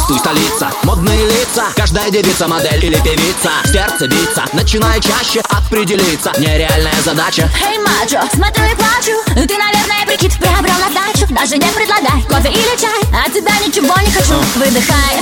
Здравствуй, столица, модные лица. Каждая девица, модель или певица. Сердце биться, начинай чаще определиться. Нереальная задача. Эй, мачо, смотрю и плачу. Ты, наверное, прикид приобрел на дачу. Даже не предлагай кофе или чай. От тебя ничего не хочу. Выдыхай.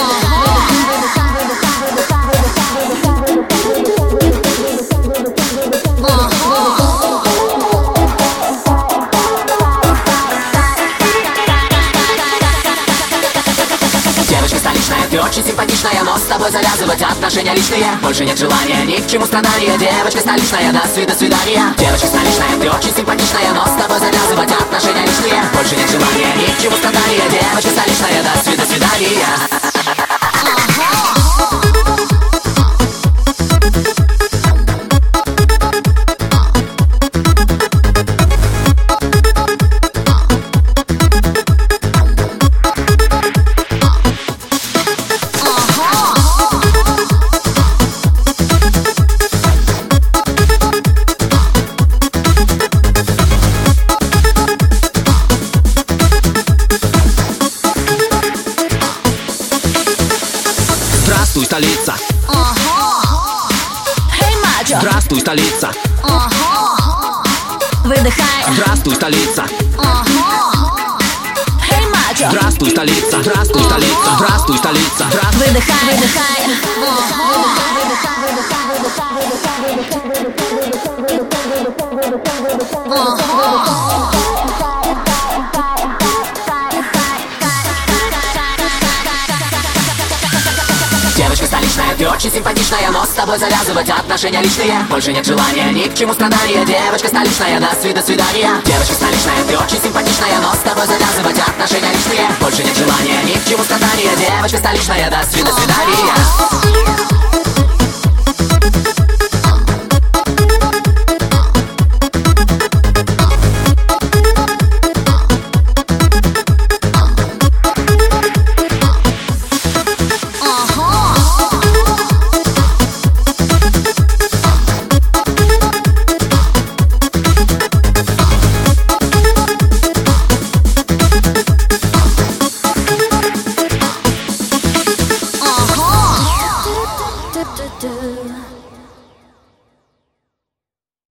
Девочка столичная, ты очень симпатичная, но с тобой завязывать отношения личные. Больше нет желания, ни к чему страдания. Девочка столичная, до свидания. Девочка столичная, ты очень симпатичная, но с тобой завязывать отношения личные. Больше нет желания, ни к чему страдания. Девочка столичная, до свидания. Здравствуй, столица. Эй, мачо. Здравствуй, столица. Выдыхай. Здравствуй, столица. Эй, мачо. Здравствуй, столица. Здравствуй, столица. Здравствуй, столица. Выдыхай, выдыхай. Девочка столичная, ты очень симпатичная, но с тобой завязывать отношения личные. Больше нет желания, ни к чему страдания. Девочка столичная, до свидания. Девочка столичная, ты очень симпатичная, но с тобой завязывать отношения личные. Больше нет желания, ни к чему страдания. Девочка столичная, до свидания.